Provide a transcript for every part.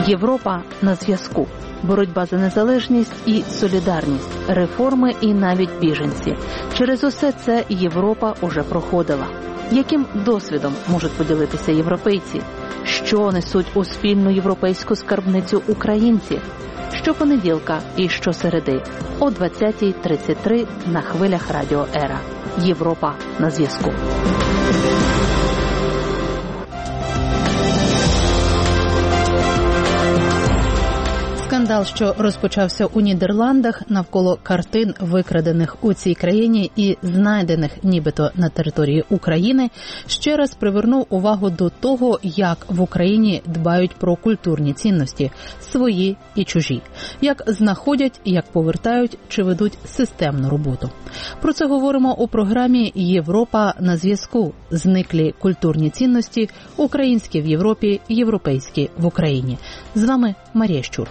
Європа на зв'язку. Боротьба за незалежність і солідарність, реформи і навіть біженці. Через усе це Європа уже проходила. Яким досвідом можуть поділитися європейці? Що несуть у спільну європейську скарбницю українці? Щопонеділка і щосереди о 20:33 на хвилях Радіо Ера. Європа на зв'язку. Скандал, що розпочався у Нідерландах навколо картин, викрадених у цій країні і знайдених нібито на території України, ще раз привернув увагу до того, як в Україні дбають про культурні цінності – свої і чужі, як знаходять, як повертають чи ведуть системну роботу. Про це говоримо у програмі «Європа на зв'язку. Зниклі культурні цінності. Українські в Європі, європейські в Україні». З вами Марія Щур.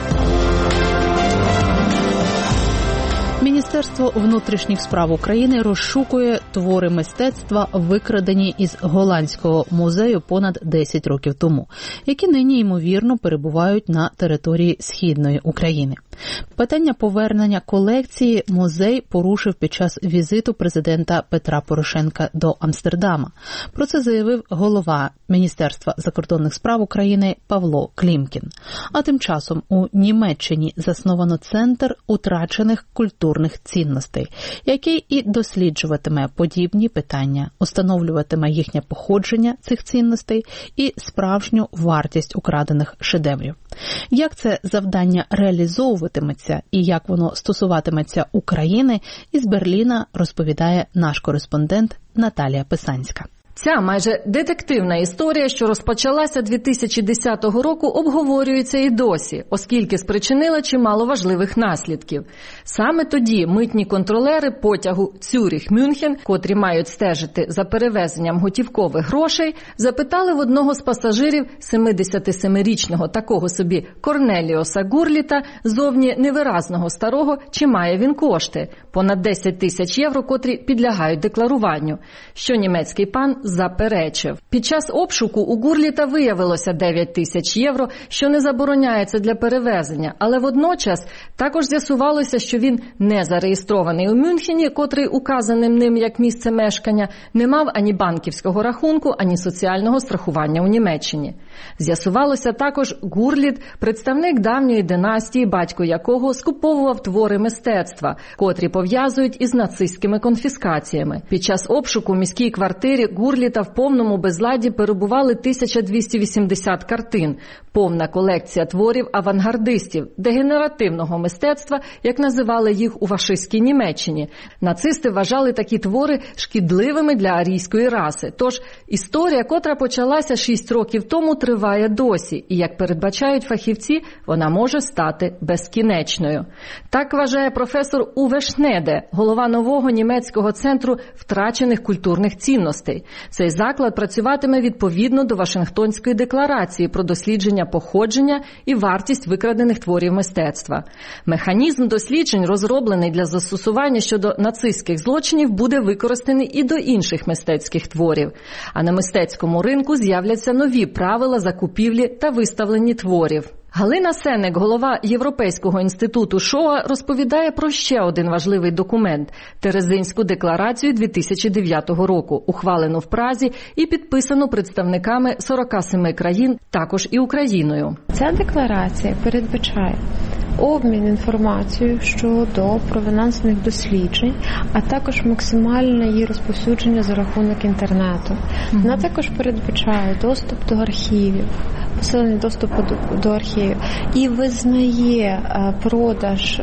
Міністерство внутрішніх справ України розшукує твори мистецтва, викрадені із голландського музею понад 10 років тому, які нині, ймовірно, перебувають на території Східної України. Питання повернення колекції музей порушив під час візиту президента Петра Порошенка до Амстердама. Про це заявив голова Міністерства закордонних справ України Павло Клімкін. А тим часом у Німеччині засновано Центр утрачених культурних цінностей, який і досліджуватиме подібні питання, установлюватиме їхнє походження цих цінностей і справжню вартість украдених шедеврів. Як це завдання реалізовуватиметься і як воно стосуватиметься України, із Берліна розповідає наш кореспондент Наталія Писанська. Ця майже детективна історія, що розпочалася 2010 року, обговорюється і досі, оскільки спричинила чимало важливих наслідків. Саме тоді митні контролери потягу Цюріх-Мюнхен, котрі мають стежити за перевезенням готівкових грошей, запитали в одного з пасажирів 77-річного такого собі Корнеліоса Гурліта, зовні невиразного старого, чи має він кошти – понад 10 тисяч євро, котрі підлягають декларуванню, що німецький пан заперечив. Під час обшуку у Гурліта виявилося 9 тисяч євро, що не забороняється для перевезення, але водночас також з'ясувалося, що він не зареєстрований у Мюнхені, котрий указаним ним як місце мешкання, не мав ані банківського рахунку, ані соціального страхування у Німеччині. З'ясувалося також, Гурліт – представник давньої династії, батько якого скуповував твори мистецтва, котрі пов'язують із нацистськими конфіскаціями. Під час обшуку в міській квартирі Гурліта в повному безладі перебували 1280 картин, повна колекція творів авангардистів, дегенеративного мистецтва, як називали їх у фашистській Німеччині. Нацисти вважали такі твори шкідливими для арійської раси. Тож історія, котра почалася 6 років тому, триває досі, і, як передбачають фахівці, вона може стати безкінечною. Так вважає професор Уве Шнеде, голова нового німецького центру втрачених культурних цінностей. Цей заклад працюватиме відповідно до Вашингтонської декларації про дослідження походження і вартість викрадених творів мистецтва. Механізм досліджень, розроблений для застосування щодо нацистських злочинів, буде використаний і до інших мистецьких творів. А на мистецькому ринку з'являться нові правила закупівлі та виставлення творів. Галина Сенек, голова Європейського інституту Шоа, розповідає про ще один важливий документ – Терезинську декларацію 2009 року, ухвалену в Празі і підписану представниками 47 країн, також і Україною. Ця декларація передбачає обмін інформацією щодо провенансних досліджень, а також максимальне її розповсюдження за рахунок інтернету. Вона також передбачає доступ до архівів, посилений доступ до архівів і визнає продаж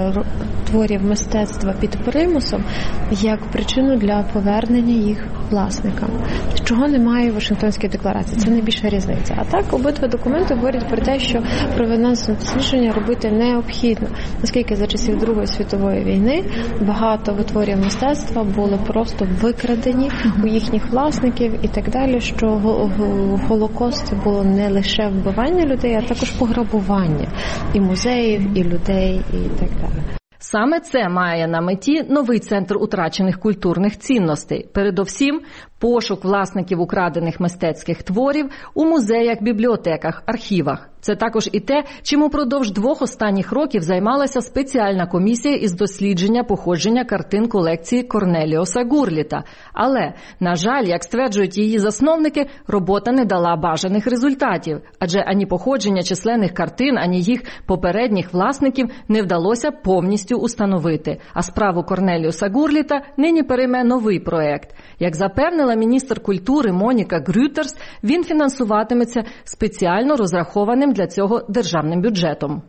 творів мистецтва під примусом як причину для повернення їх власникам, чого немає в Вашингтонській декларації. Це найбільша різниця. А так, обидва документи говорять про те, що провенансне дослідження робити необхідно, оскільки за часів Другої світової війни багато витворів мистецтва були просто викрадені у їхніх власників і так далі, що Голокост це було не лише вбивання людей, а також пограбування і музеїв, і людей, і так далі. Саме це має на меті новий центр утрачених культурних цінностей. Передовсім, пошук власників украдених мистецьких творів у музеях, бібліотеках, архівах. Це також і те, чим упродовж 2 останніх років займалася спеціальна комісія із дослідження походження картин колекції Корнеліуса Гурліта. Але, на жаль, як стверджують її засновники, робота не дала бажаних результатів, адже ані походження численних картин, ані їх попередніх власників не вдалося повністю установити. А справу Корнеліуса Гурліта нині перейме новий проект. Як запевнила міністр культури Моніка Грютерс, він фінансуватиметься спеціально розрахованим для цього державним бюджетом.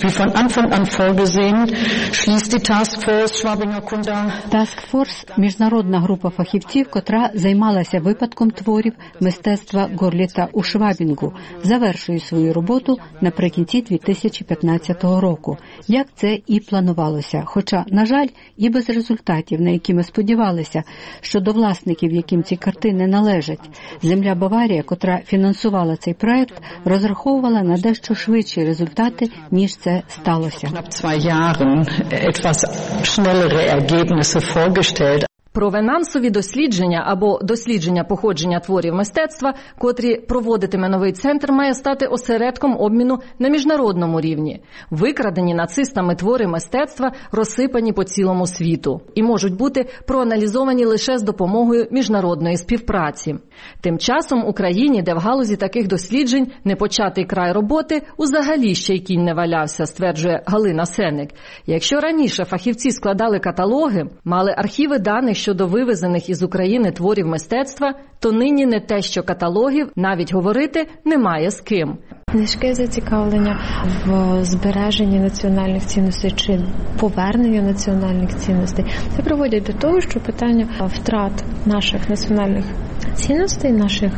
Таскфорс – міжнародна група фахівців, котра займалася випадком творів мистецтва Гурліта у Швабінгу, завершує свою роботу наприкінці 2015 року, як це і планувалося. Хоча, на жаль, і без результатів, на які ми сподівалися, щодо власників, яким ці картини належать. Земля Баварія, котра фінансувала цей проект, розраховувала на дещо швидші результати, ніж це сталося. Провенансові дослідження або дослідження походження творів мистецтва, котрі проводитиме новий центр, має стати осередком обміну на міжнародному рівні. Викрадені нацистами твори мистецтва розсипані по цілому світу і можуть бути проаналізовані лише з допомогою міжнародної співпраці. Тим часом Україні, де в галузі таких досліджень непочатий край роботи, узагалі ще й кінь не валявся, стверджує Галина Сеник. Якщо раніше фахівці складали каталоги, мали архіви даних щодо вивезених із України творів мистецтва, то нині не те, що каталогів, навіть говорити немає з ким. Низьке зацікавлення в збереженні національних цінностей чи повернення національних цінностей. Це приводить до того, що питання втрат наших національних цінностей,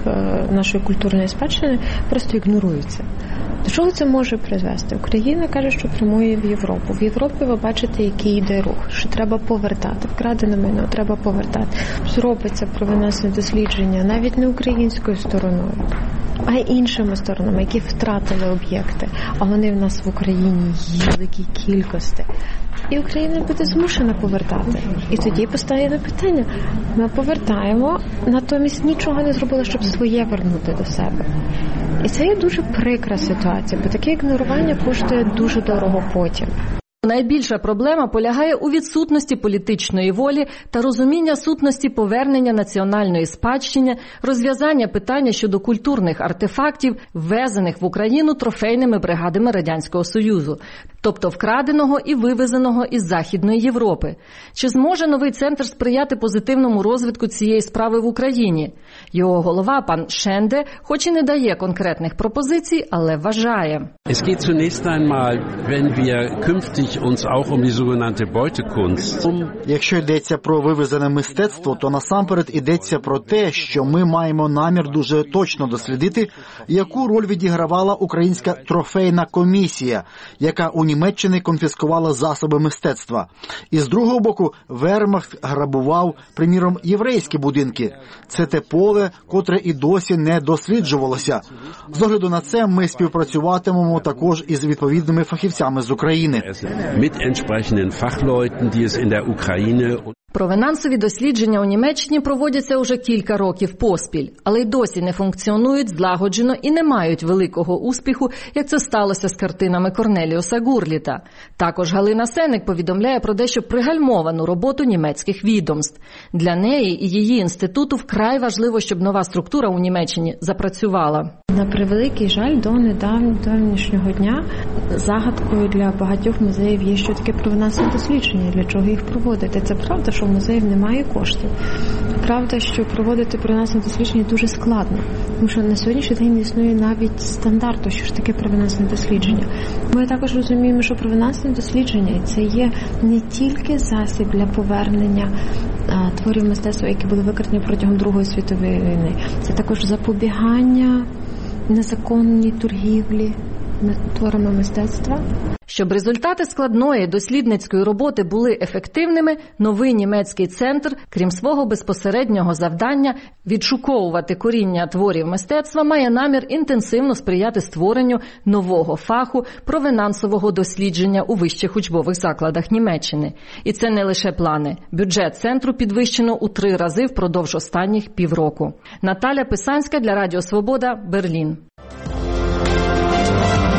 нашої культурної спадщини просто ігноруються. До чого це може призвести? Україна каже, що прямує в Європу. В Європі ви бачите, який йде рух, що треба повертати. Вкрадене майно треба повертати. Зробиться провинесне дослідження навіть не українською стороною, а й іншими сторонами, які втратили об'єкти, а вони в нас в Україні є в великій кількості. І Україна буде змушена повертати. І тоді постає питання. Ми повертаємо, натомість нічого не зробили, щоб своє вернути до себе. І це є дуже прикра ситуація, бо таке ігнорування коштує дуже дорого потім. Найбільша проблема полягає у відсутності політичної волі та розуміння сутності повернення національної спадщини, розв'язання питання щодо культурних артефактів, ввезених в Україну трофейними бригадами Радянського Союзу, тобто вкраденого і вивезеного із Західної Європи. Чи зможе новий центр сприяти позитивному розвитку цієї справи в Україні? Його голова, пан Шенде, хоч і не дає конкретних пропозицій, але вважає. Es geht zunächst einmal, wenn wir künftig uns auch um die sogenannte Beutekunst. Якщо йдеться про вивезене мистецтво, то насамперед йдеться про те, що ми маємо намір дуже точно дослідити, яку роль відігравала українська трофейна комісія, яка у Німеччині конфіскувала засоби мистецтва. І з другого боку, Вермахт грабував, приміром, єврейські будинки. Це те поле, котре і досі не досліджувалося. З огляду на це ми співпрацюватимемо також із відповідними фахівцями з України. Mit entsprechenden Fachleuten, die es in der Ukraine. Провенансові дослідження у Німеччині проводяться уже кілька років поспіль, але й досі не функціонують злагоджено і не мають великого успіху, як це сталося з картинами Корнеліуса Гурліта. Також Галина Сеник повідомляє про дещо пригальмовану роботу німецьких відомств. Для неї і її інституту вкрай важливо, щоб нова структура у Німеччині запрацювала. На превеликий жаль, до недавнішнього дня загадкою для багатьох музеїв є, що таке провинансове дослідження, для чого їх проводити. Це правда, що в музеїв немає коштів. Правда, що проводити провинансове дослідження дуже складно, тому що на сьогоднішній день не існує навіть стандарту, що ж таке провинансове дослідження. Ми також розуміємо, що провинансове дослідження – це є не тільки засіб для повернення творів мистецтва, які були викрадені протягом Другої світової війни. Це також запобігання незаконній торгівлі творами мистецтва. Щоб результати складної дослідницької роботи були ефективними, новий німецький центр, крім свого безпосереднього завдання відшуковувати коріння творів мистецтва, має намір інтенсивно сприяти створенню нового фаху провинансового дослідження у вищих учбових закладах Німеччини. І це не лише плани. Бюджет центру підвищено у 3 рази впродовж останніх півроку. Наталя Писанська для Радіо Свобода, Берлін.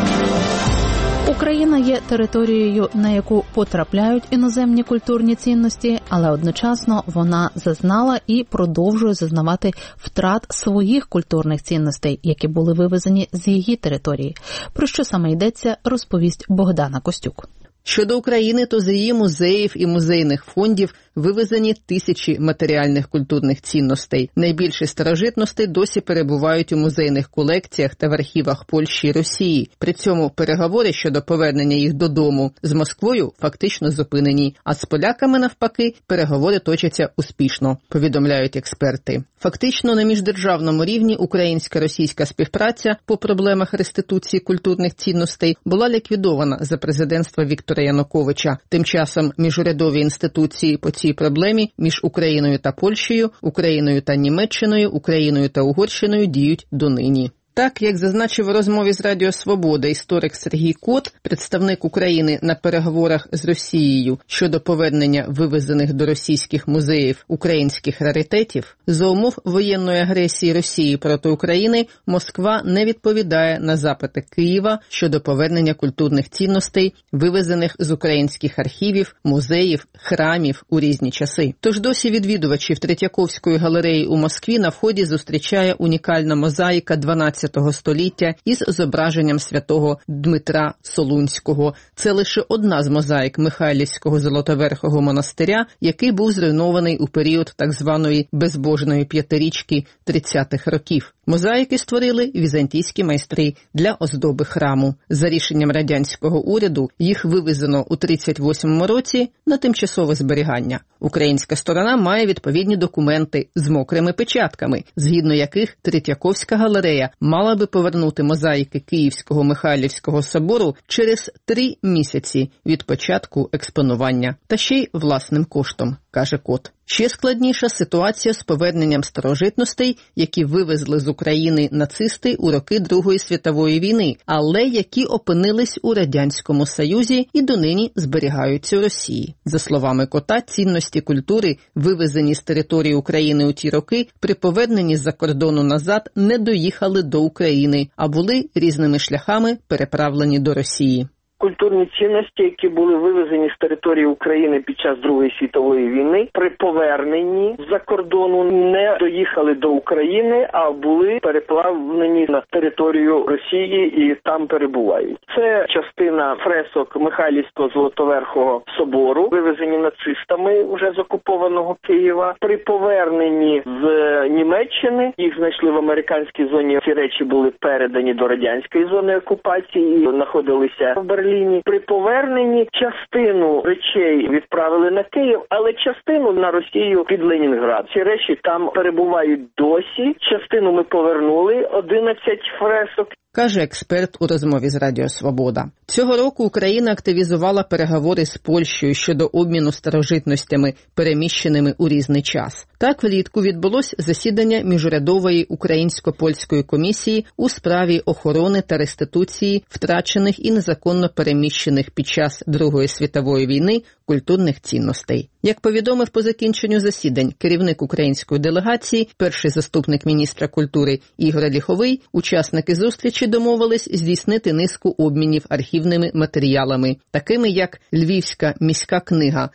Україна є територією, на яку потрапляють іноземні культурні цінності, але одночасно вона зазнала і продовжує зазнавати втрат своїх культурних цінностей, які були вивезені з її території. Про що саме йдеться, розповість Богдана Костюк. Щодо України, то з її музеїв і музейних фондів вивезені тисячі матеріальних культурних цінностей. Найбільші старожитності досі перебувають у музейних колекціях та в архівах Польщі і Росії. При цьому переговори щодо повернення їх додому з Москвою фактично зупинені, а з поляками, навпаки, переговори точаться успішно, повідомляють експерти. Фактично, на міждержавному рівні українсько-російська співпраця по проблемах реституції культурних цінностей була ліквідована за президентства Віктора Януковича. Тим часом міжурядові інституції по цій проблемі між Україною та Польщею, Україною та Німеччиною, Україною та Угорщиною діють донині. Так, як зазначив у розмові з Радіо Свобода історик Сергій Кот, представник України на переговорах з Росією щодо повернення вивезених до російських музеїв українських раритетів, за умов воєнної агресії Росії проти України Москва не відповідає на запити Києва щодо повернення культурних цінностей, вивезених з українських архівів, музеїв, храмів у різні часи. Тож досі відвідувачів Третьяковської галереї у Москві на вході зустрічає унікальна мозаїка 12 століття із зображенням святого Дмитра Солунського. Це лише одна з мозаїк Михайлівського Золотоверхого монастиря, який був зруйнований у період так званої безбожної п'ятирічки 30-х років. Мозаїки створили візантійські майстри для оздоби храму. За рішенням радянського уряду їх вивезено у 1938 році на тимчасове зберігання. Українська сторона має відповідні документи з мокрими печатками, згідно яких Третьяковська галерея мала би повернути мозаїки Київського Михайлівського собору через 3 місяці від початку експонування. Та ще й власним коштом, каже Кот. Ще складніша ситуація з поверненням старожитностей, які вивезли з України нацисти у роки Другої світової війни, але які опинились у Радянському Союзі і донині зберігаються у Росії. За словами Кота, цінності культури, вивезені з території України у ті роки, при поверненні з-за кордону назад не доїхали до України, а були різними шляхами переправлені до Росії. Культурні цінності, які були вивезені з території України під час Другої світової війни, при поверненні з-за кордону не доїхали до України, а були переплавлені на територію Росії і там перебувають. Це частина фресок Михайлівського Золотоверхого собору, вивезені нацистами вже з окупованого Києва. При поверненні з Німеччини, їх знайшли в американській зоні, ці речі були передані до радянської зони окупації і знаходилися в Берліні. При поверненні частину речей відправили на Київ, але частину на Росію під Ленінград. Ці речі там перебувають досі. Частину ми повернули, 11 фресок. Каже експерт у розмові з Радіо Свобода. Цього року Україна активізувала переговори з Польщею щодо обміну старожитностями, переміщеними у різний час. Так, влітку відбулось засідання міжурядової українсько-польської комісії у справі охорони та реституції втрачених і незаконно переміщених під час Другої світової війни культурних цінностей. Як повідомив по закінченню засідань керівник української делегації, перший заступник міністра культури Ігор Ліховий, учасники зустрічі домовились здійснити низку обмінів архівними матеріалами, такими як Львівська міська книга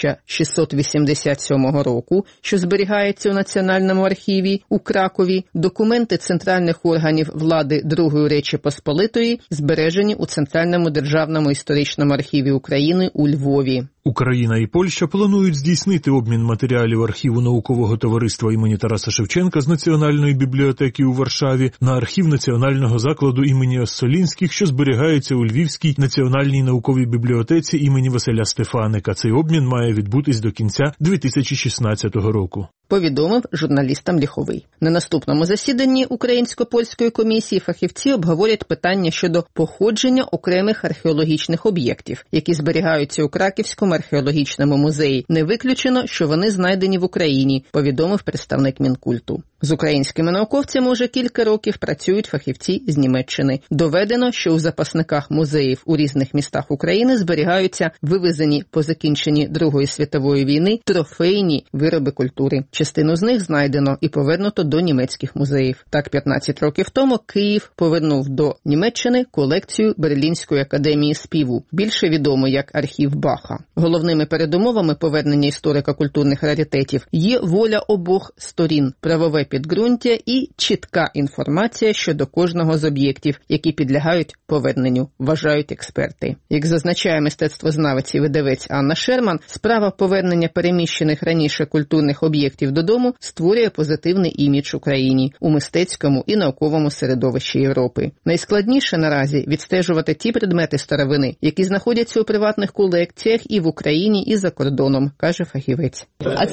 1687 року, що зберігається у Національному архіві у Кракові, документи центральних органів влади Другої Речі Посполитої, збережені у Центральному державному історичному архіві України у Львові. Україна і Польща планують здійснити обмін матеріалів архіву наукового товариства імені Тараса Шевченка з Національної бібліотеки у Варшаві на архів Національного закладу імені Оссолінських, що зберігається у Львівській національній науковій бібліотеці імені Василя Стефаника. Цей обмін має відбутись до кінця 2016 року. Повідомив журналістам Ліховий. На наступному засіданні Українсько-польської комісії фахівці обговорять питання щодо походження окремих археологічних об'єктів, які зберігаються у Краківському археологічному музеї. Не виключено, що вони знайдені в Україні, повідомив представник Мінкульту. З українськими науковцями уже кілька років працюють фахівці з Німеччини. Доведено, що у запасниках музеїв у різних містах України зберігаються вивезені по закінченні Другої світової війни трофейні вироби культури. Частину з них знайдено і повернуто до німецьких музеїв. Так, 15 років тому Київ повернув до Німеччини колекцію Берлінської академії співу, більше відомо як архів Баха. Головними передумовами повернення історико-культурних раритетів є воля обох сторін, правове підґрунтя і чітка інформація щодо кожного з об'єктів, які підлягають поверненню, вважають експерти. Як зазначає мистецтвознавець і видавець Анна Шерман, справа повернення переміщених раніше культурних об'єктів додому створює позитивний імідж Україні у мистецькому і науковому середовищі Європи. Найскладніше наразі відстежувати ті предмети старовини, які знаходяться у приватних колекціях і в Україні, і за кордоном, каже фахівець.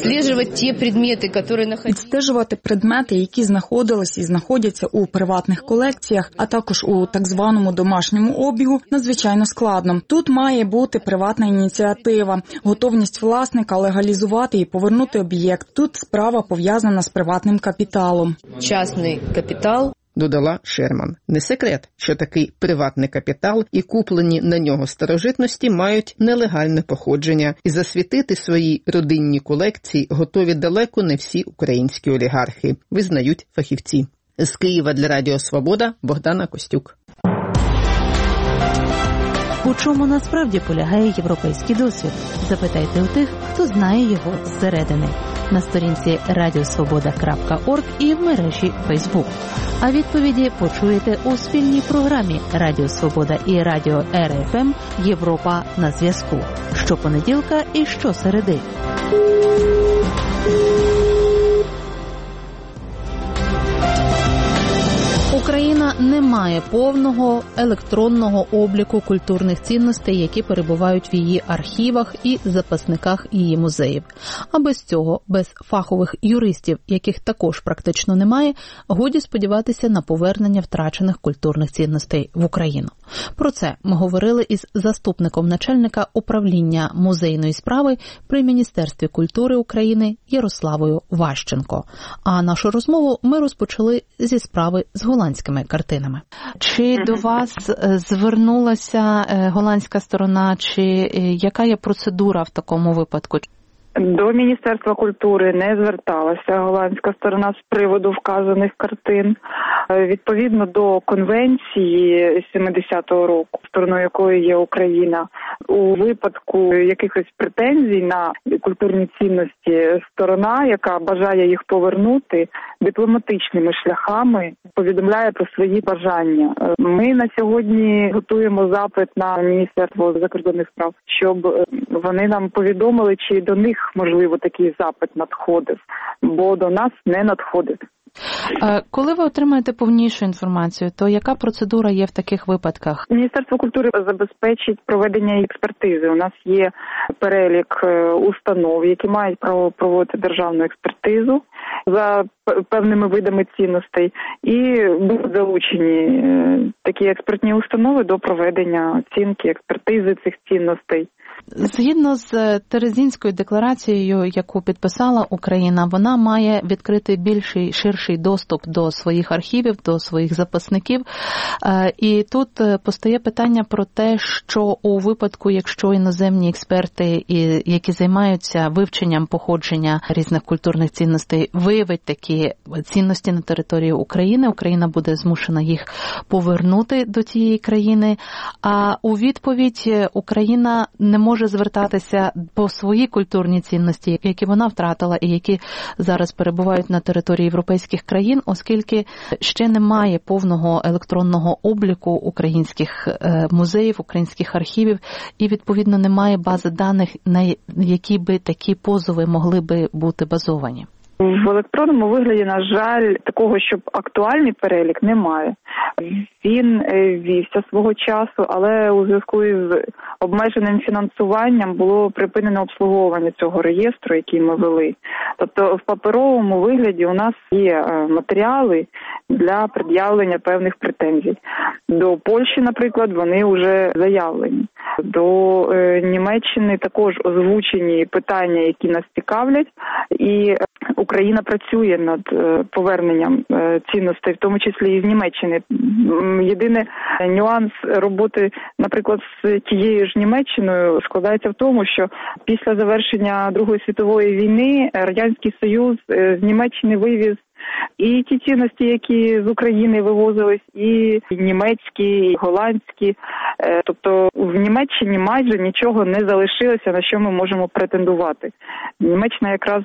Відстежувати предмети, які знаходились і знаходяться у приватних колекціях, а також у так званому домашньому обігу, надзвичайно складно. Тут має бути приватна ініціатива, готовність власника легалізувати і повернути об'єкт. Тут справа пов'язана з приватним капіталом. Частний капітал, додала Шерман. Не секрет, що такий приватний капітал і куплені на нього старожитності мають нелегальне походження, і засвітити свої родинні колекції готові далеко не всі українські олігархи, визнають фахівці. З Києва для Радіо Свобода Богдана Костюк. У чому насправді полягає європейський досвід? Запитайте у тих, хто знає його зсередини. На сторінці radiosvoboda.org і в мережі Facebook. А відповіді почуєте у спільній програмі Радіо Свобода і Радіо РФМ «Європа на зв'язку» щопонеділка і щосереди. Україна не має повного електронного обліку культурних цінностей, які перебувають в її архівах і запасниках її музеїв. А без цього, без фахових юристів, яких також практично немає, годі сподіватися на повернення втрачених культурних цінностей в Україну. Про це ми говорили із заступником начальника управління музейної справи при Міністерстві культури України Ярославою Ващенко. А нашу розмову ми розпочали зі справи з голландськими картинами. Чи до вас звернулася голландська сторона, чи яка є процедура в такому випадку? До Міністерства культури не зверталася голландська сторона з приводу вказаних картин. Відповідно до конвенції 70-го року, стороною якої є Україна, у випадку якихось претензій на культурні цінності сторона, яка бажає їх повернути, дипломатичними шляхами повідомляє про свої бажання. Ми на сьогодні готуємо запит на Міністерство закордонних справ, щоб вони нам повідомили, чи до них, можливо, такий запит надходив, бо до нас не надходить. Коли ви отримаєте повнішу інформацію, то яка процедура є в таких випадках? Міністерство культури забезпечить проведення експертизи. У нас є перелік установ, які мають право проводити державну експертизу за певними видами цінностей, і будуть залучені такі експертні установи до проведення оцінки, експертизи цих цінностей. Згідно з Терезинською декларацією, яку підписала Україна, вона має відкрити більший, ширший доступ до своїх архівів, до своїх запасників. І тут постає питання про те, що у випадку, якщо іноземні експерти, які займаються вивченням походження різних культурних цінностей, виявить такі цінності на території України, Україна буде змушена їх повернути до тієї країни, а у відповідь Україна не може звертатися по свої культурні цінності, які вона втратила і які зараз перебувають на території європейських країн, оскільки ще немає повного електронного обліку українських музеїв, українських архівів, і, відповідно, немає бази даних, на які би такі позови могли би бути базовані. В електронному вигляді, на жаль, такого, щоб актуальний перелік, немає. Він вівся свого часу, але у зв'язку з обмеженим фінансуванням було припинено обслуговування цього реєстру, який ми вели. Тобто в паперовому вигляді у нас є матеріали для пред'явлення певних претензій. До Польщі, наприклад, вони вже заявлені. До Німеччини також озвучені питання, які нас цікавлять, і Україна працює над поверненням цінностей, в тому числі і з Німеччини. Єдиний нюанс роботи, наприклад, з тією ж Німеччиною складається в тому, що після завершення Другої світової війни Радянський Союз з Німеччини вивіз і ті цінності, які з України вивозились, і німецькі, і голландські. Тобто в Німеччині майже нічого не залишилося, на що ми можемо претендувати. Німеччина якраз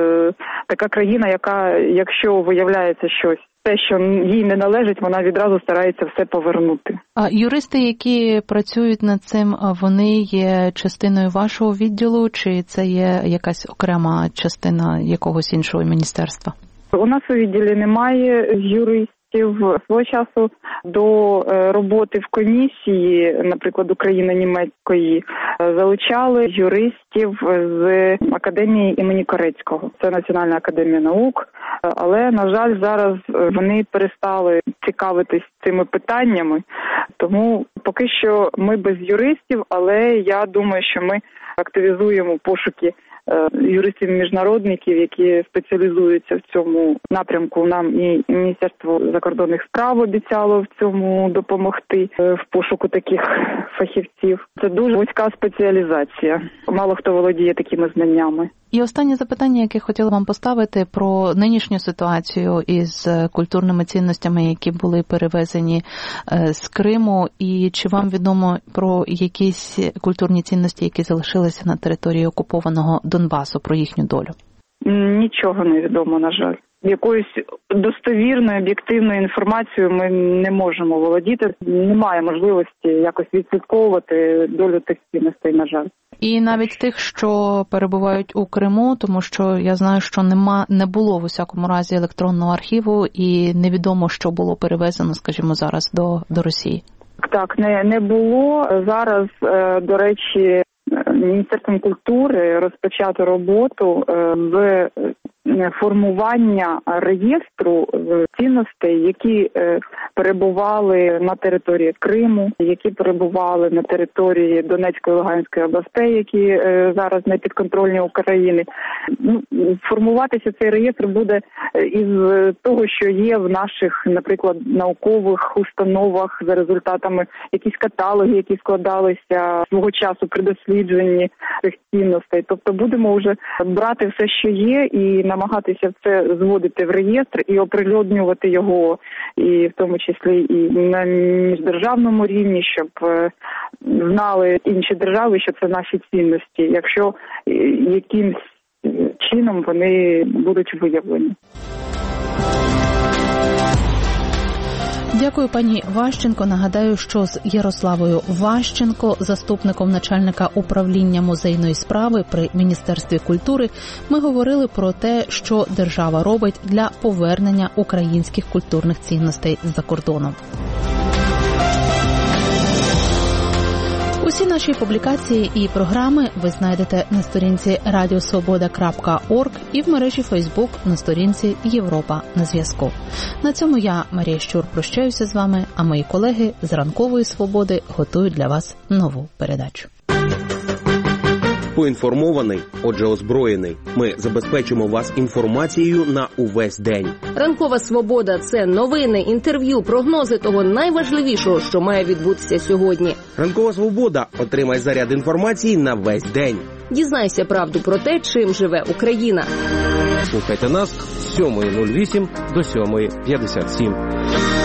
така країна, яка, якщо виявляється щось, те, що їй не належить, вона відразу старається все повернути. А юристи, які працюють над цим, вони є частиною вашого відділу, чи це є якась окрема частина якогось іншого міністерства? У нас у відділі немає юристів. Свого часу до роботи в комісії, наприклад, Україно-німецької, залучали юристів з академії імені Корецького. Це Національна академія наук. Але, на жаль, зараз вони перестали цікавитись цими питаннями. Тому поки що ми без юристів, але я думаю, що ми активізуємо пошуки юристів-міжнародників, які спеціалізуються в цьому напрямку. Нам і Міністерство закордонних справ обіцяло в цьому допомогти в пошуку таких фахівців. Це дуже вузька спеціалізація. Мало хто володіє такими знаннями. І останнє запитання, яке хотіла вам поставити, про нинішню ситуацію із культурними цінностями, які були перевезені з Криму. І чи вам відомо про якісь культурні цінності, які залишилися на території окупованого Донбасу, про їхню долю? Нічого не відомо, на жаль. Якоюсь достовірною, об'єктивною інформацією ми не можемо володіти. Немає можливості якось відслідковувати долю тих цінностей, на жаль. І навіть тих, що перебувають у Криму, тому що я знаю, що не було в усякому разі електронного архіву і невідомо, що було перевезено, скажімо, зараз до Росії. Так, не було. Зараз, до речі, Міністерством культури розпочато роботу з формування реєстру цінностей, які перебували на території Криму, які перебували на території Донецької, Луганської областей, які зараз не підконтрольні України. Формуватися цей реєстр буде із того, що є в наших, наприклад, наукових установах за результатами якісь каталоги, які складалися свого часу при дослідженні цих цінностей. Тобто будемо вже брати все, що є, і намагатися це зводити в реєстр і оприлюднювати його, і в тому числі і на міждержавному рівні, щоб знали інші держави, що це наші цінності, якщо якимсь чином вони будуть виявлені. Дякую, пані Ващенко. Нагадаю, що з Ярославою Ващенко, заступником начальника управління музейної справи при Міністерстві культури, ми говорили про те, що держава робить для повернення українських культурних цінностей з-за кордону. Усі наші публікації і програми ви знайдете на сторінці radiosvoboda.org і в мережі Facebook на сторінці Європа на зв'язку. На цьому я, Марія Щур, прощаюся з вами, а мої колеги з Ранкової Свободи готують для вас нову передачу. Поінформований, отже озброєний. Ми забезпечимо вас інформацією на увесь день. Ранкова Свобода – це новини, інтерв'ю, прогнози того найважливішого, що має відбутися сьогодні. Ранкова Свобода – отримай заряд інформації на весь день. Дізнайся правду про те, чим живе Україна. Слухайте нас з 7:08 до 7:57.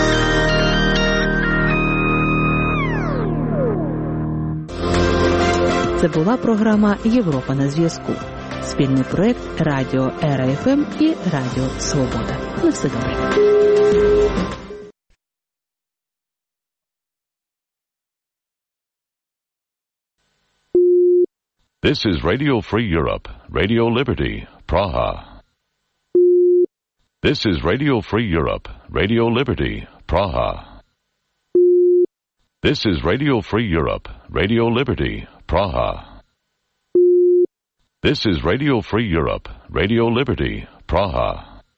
Це була програма «Європа на зв'язку». Спільний проєкт Радіо РФМ і Радіо Свобода. На все добре. This is Radio Free Europe, Radio Liberty, Praha. This is Radio Free Europe, Radio Liberty, Praha. This is Radio Free Europe, Radio Liberty, Praha. This is Radio Free Europe, Radio Liberty, Praha.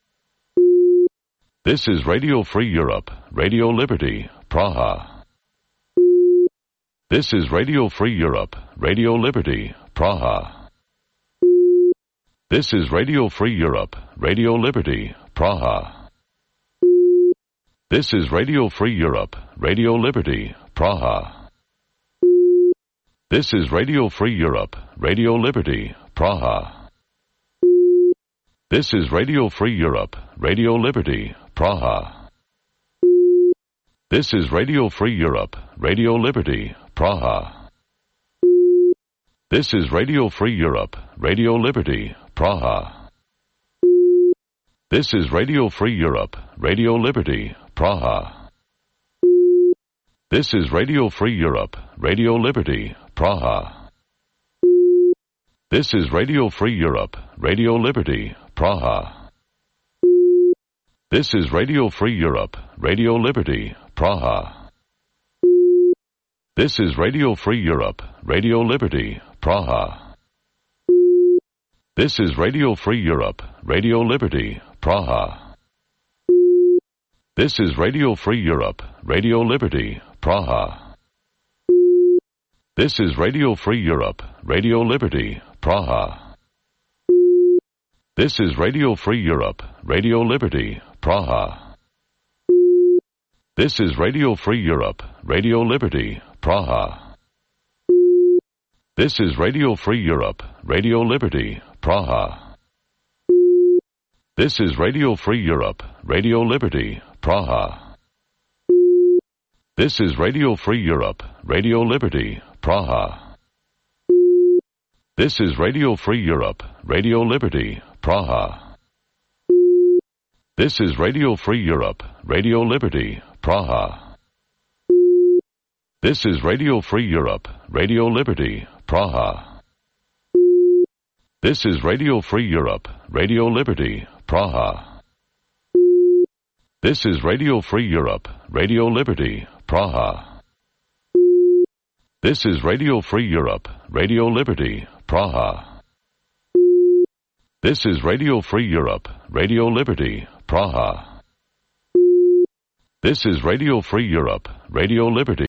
This is Radio Free Europe, Radio Liberty, Praha. This is Radio Free Europe, Radio Liberty, Praha. This is Radio Free Europe, Radio Liberty, Praha. This is Radio Free Europe, Radio Liberty, Praha. This is Radio Free Europe, Radio Liberty, Praha. This is Radio Free Europe, Radio Liberty, Praha. This is Radio Free Europe, Radio Liberty, Praha. This is Radio Free Europe, Radio Liberty, Praha. This is Radio Free Europe, Radio Liberty, Praha. This is Radio Free Europe, Radio Liberty, Praha. This is Radio Free Europe, Radio Liberty, Praha. This is Radio Free Europe, Radio Liberty, Praha. This is Radio Free Europe, Radio Liberty, Praha. This is Radio Free Europe, Radio Liberty, Praha. This is Radio Free Europe, Radio Liberty, Praha. This is Radio Free Europe, Radio Liberty, Praha. This is Radio Free Europe, Radio Liberty, Praha. This is Radio Free Europe, Radio Liberty, Praha. This is Radio Free Europe, Radio Liberty, Praha. This is Radio Free Europe, Radio Liberty, Praha. This is Radio Free Europe, Radio Liberty, Praha. This is Radio Free Europe, Radio Liberty, Praha. This is Radio Free Europe, Radio Liberty, Praha. This is Radio Free Europe, Radio Liberty, Praha. This is Radio Free Europe, Radio Liberty, Praha. This is Radio Free Europe, Radio Liberty, Praha. This is Radio Free Europe, Radio Liberty, Praha. This is Radio Free Europe, Radio Liberty, Praha. This is Radio Free Europe, Radio Liberty.